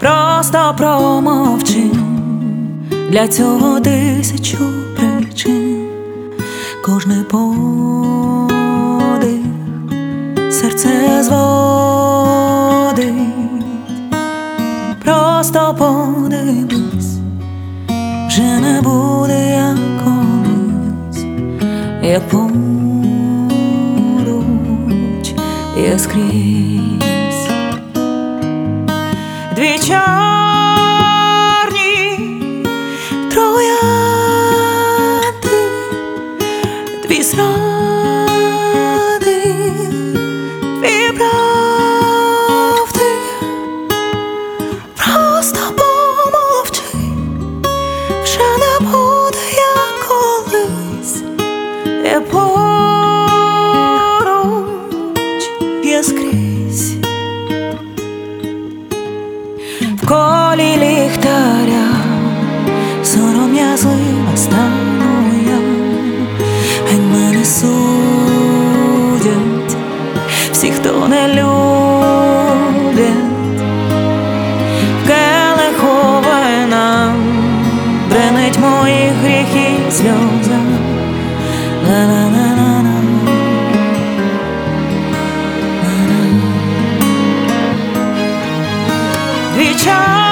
просто промовчи, для цього тисячу причин. Кожний подих серце зводить. Просто подивись, вже не буде як колись. Я поруч, я скрізь. Дві чорні троянди, дві зради, дві правди. Просто помовчи, вже не буде як колись. Я поруч, я скрізь. В колі ліхтаря сором'язлива стану я, геть мене судять всі, хто не любить. В келиху вина бренить моїх гріхів сльоза. Ла-ла-ла-ла-ла. Дві чорні